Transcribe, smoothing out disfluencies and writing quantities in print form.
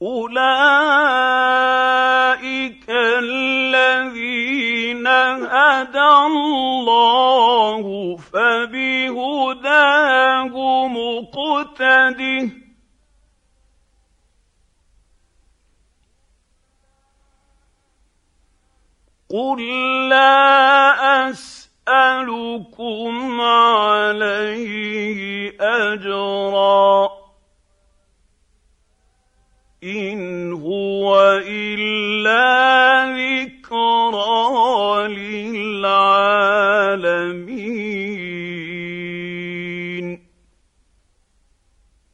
أولئك الذين هدى الله فبهداه مقتده قل لا أسألكم عليه أجرا إن هو إلا